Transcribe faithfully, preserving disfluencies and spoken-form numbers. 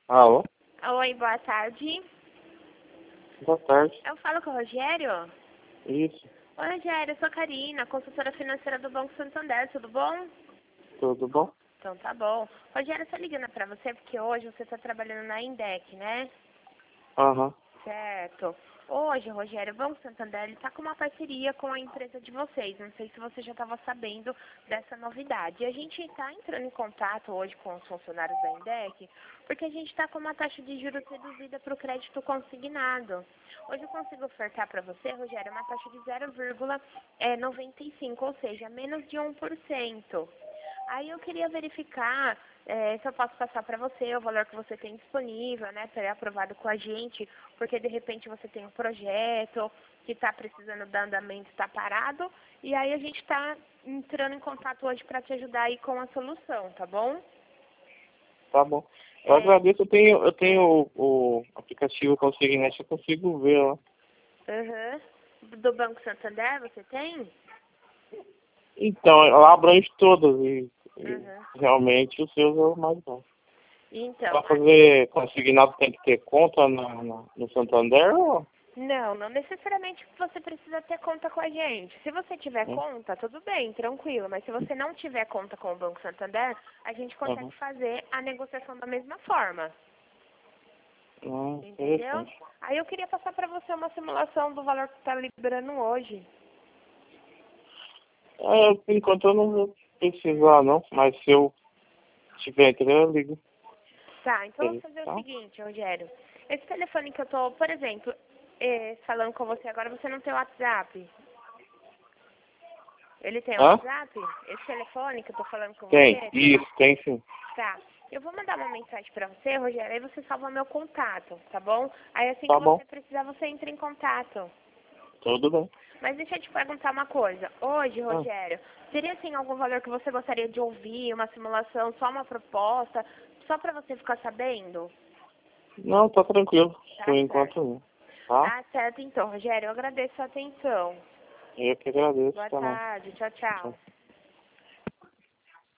Alô? Oi, boa tarde. Boa tarde. Eu falo com o Rogério? Isso, Oi, Rogério, eu sou a Karina, consultora financeira do Banco Santander, tudo bom? tudo bom? Então tá bom. Rogério, eu tô ligando pra você porque hoje você tá trabalhando na Indec, né? Aham. Certo. Hoje, Rogério, o Banco Santander ele tá com uma parceria com a empresa de vocês. Não sei se você já estava sabendo dessa novidade. E a gente está entrando em contato hoje com os funcionários da Indec porque a gente está com uma taxa de juros reduzida para o crédito consignado. Hoje eu consigo ofertar para você, Rogério, uma taxa de zero vírgula noventa e cinco, ou seja, menos de um por cento. Aí eu queria verificar eh, se eu posso passar para você o valor que você tem disponível, né, para ser aprovado com a gente, porque de repente você tem um projeto que está precisando de andamento, está parado, e aí a gente está entrando em contato hoje para te ajudar aí com a solução, tá bom? Tá bom. Eu É, agradeço, eu tenho, eu tenho o, o aplicativo Consignet, eu consigo ver lá. uhum. Do Banco Santander você tem? Então, lá abrange todas e, e Uhum. realmente os seus é o mais bom. Então, Para fazer consignado tem que ter conta na, na- no Santander ou? não, não necessariamente você precisa ter conta com a gente. Se você tiver Hum, conta, tudo bem, tranquilo. Mas se você não tiver conta com o Banco Santander, a gente consegue Aham. fazer a negociação da mesma forma. Ah, Entendeu? interessante. Aí eu queria passar para você uma simulação do valor que está liberando hoje. É, por enquanto eu não vou precisar não, mas se eu tiver interesse eu ligo. Tá, então eu vou Ele, fazer o tá? seguinte, Rogério. Esse telefone que eu tô, por exemplo, eh, falando com você agora, você não tem WhatsApp? Ele tem Hã? WhatsApp? Esse telefone que eu tô falando com Tem, você, tem isso, tem sim. Tá. Eu vou mandar uma mensagem pra você, Rogério, aí você salva meu contato, tá bom? Aí assim que Tá bom, você precisar, você entra em contato. tudo bem. Mas deixa eu te perguntar uma coisa. Hoje, Ah, Rogério, teria assim algum valor que você gostaria de ouvir, uma simulação, só uma proposta, só pra você ficar sabendo? não, tá tranquilo. Por Tá certo. enquanto não. Tá? Tá certo então, Rogério. Eu agradeço a atenção. Eu que agradeço Boa também. tarde. Tchau, tchau. Tchau.